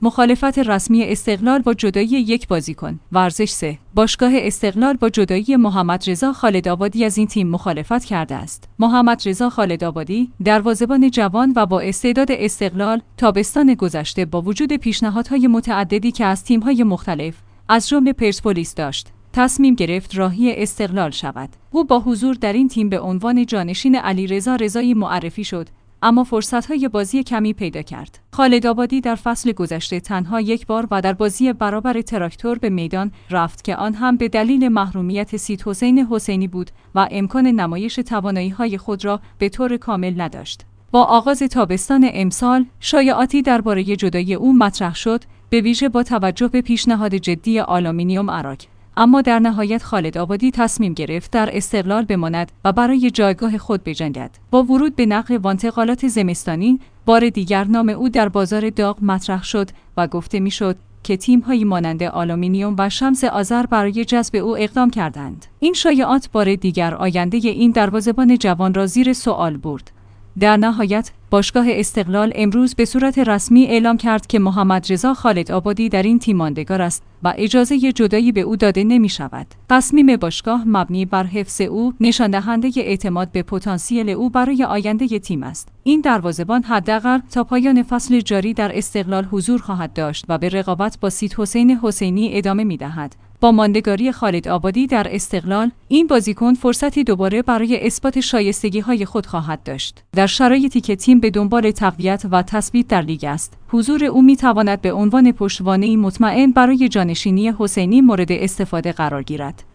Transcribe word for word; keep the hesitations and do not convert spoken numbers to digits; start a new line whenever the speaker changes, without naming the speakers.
مخالفت رسمی استقلال با جدایی یک بازیکن. ورزش سه. باشگاه استقلال با جدایی محمدرضا خالدآبادی از این تیم مخالفت کرده است. محمدرضا خالدآبادی، دروازه‌بان جوان و با استعداد استقلال، تابستان گذشته با وجود پیشنهادهای متعددی که از تیم‌های مختلف از جمله پرسپولیس داشت، تصمیم گرفت راهی استقلال شود. او با حضور در این تیم به عنوان جانشین علیرضا رضایی معرفی شد، اما فرصت‌های بازی کمی پیدا کرد. خالدآبادی در فصل گذشته تنها یک بار و در بازی برابر تراکتور به میدان رفت که آن هم به دلیل محرومیت سید حسین حسینی بود و امکان نمایش توانایی‌های خود را به طور کامل نداشت. با آغاز تابستان امسال، شایعاتی درباره جدایی او مطرح شد، به ویژه با توجه به پیشنهاد جدی آلومینیوم عراق. اما در نهایت خالدآبادی تصمیم گرفت در استقلال بماند و برای جایگاه خود بجنگد. با ورود به نقل و انتقالات زمستانی، بار دیگر نام او در بازار داغ مطرح شد و گفته میشد که تیم‌هایی مانند آلومینیوم و شمس آذر برای جذب او اقدام کردند. این شایعات بار دیگر آینده این دروازه‌بان جوان را زیر سوال برد. در نهایت باشگاه استقلال امروز به صورت رسمی اعلام کرد که محمدرضا خالدآبادی در این تیم ماندگار است و اجازه جدایی به او داده نمی شود. تصمیم باشگاه مبنی بر حفظ او نشان دهنده اعتماد به پتانسیل او برای آینده تیم است. این دروازه‌بان حداقل تا پایان فصل جاری در استقلال حضور خواهد داشت و به رقابت با سید حسین حسینی ادامه می دهد. با ماندگاری خالدآبادی در استقلال، این بازیکن فرصتی دوباره برای اثبات شایستگی‌های خود خواهد داشت. در شرایطی که تیم به دنبال تقویت و تثبیت در لیگ است، حضور او می‌تواند به عنوان پشتوانه‌ای مطمئن برای جانشینی حسینی مورد استفاده قرار گیرد.